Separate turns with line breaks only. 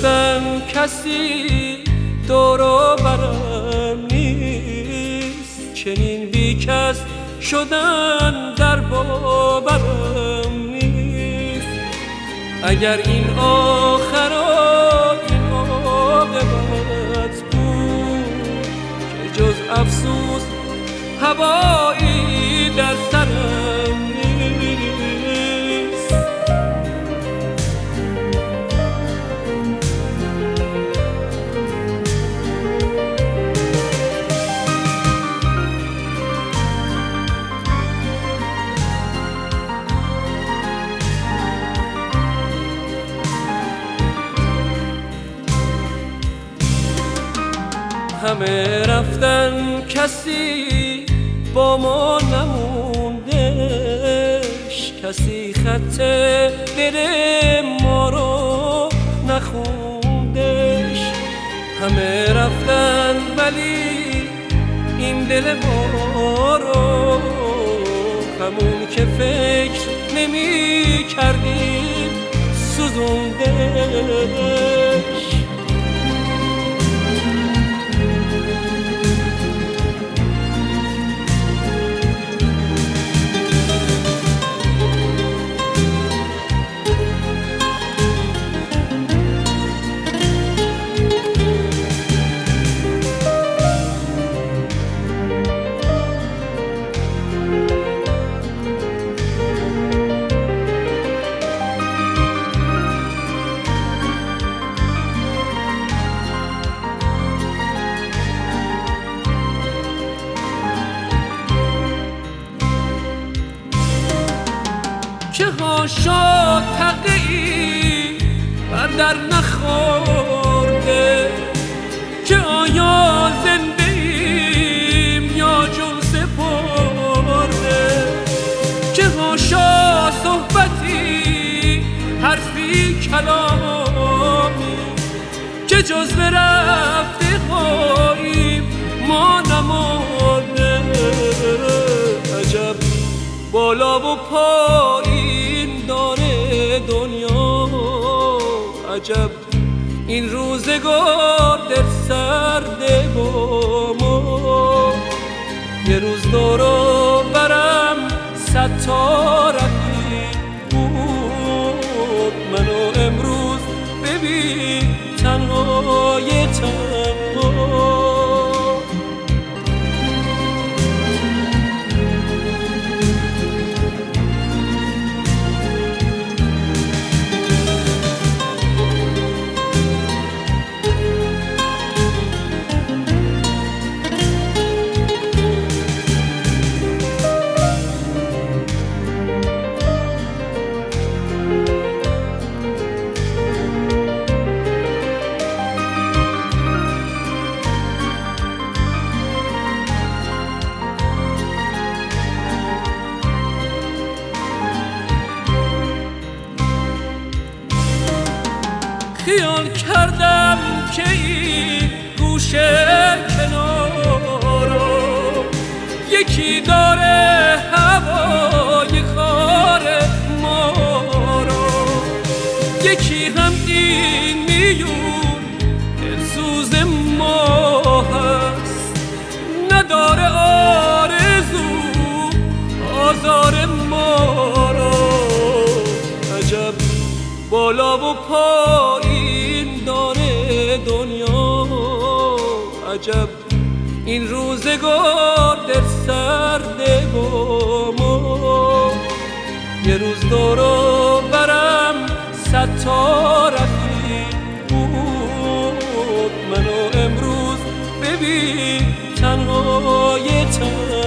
رفتن کسی دور و برم نیست، چنین بی کس شدن در باورم نیست. اگر این آخر این عاقبت بود که جز افسوس هوایی در سرم نیست. همه رفتن کسی با ما نموندش، کسی خط دل ما رو نخوندش. همه رفتن ولی این دل ما رو همون که فکر نمی کردیم سوزوندش. چه ها شد تقیی بر در نخورده، که آیا زنده ایم یا جون سپرده. چه ها شد صحبتی حرفی کلامی، که جز به رفته هاییم ما نمانده. عجب بالا و پایین داره دنیا، عجب این روزگار در سرده با ما. یه روز دور و برم 100 تا رفیق بود، منو امروز ببین تنهای تنها. خیال کردم که این گوشه کنارو یکی داره هوای خار ما رو، یکی هم این میون دلسوز ما هست، نداره آرزو آزار ما رو. عجب بالا و پایین داره دنیا، عجب این روزگار در سرده با ما. یه روز دور و برم 100 تا رفیق بود، منو امروز ببین تنهای تنها.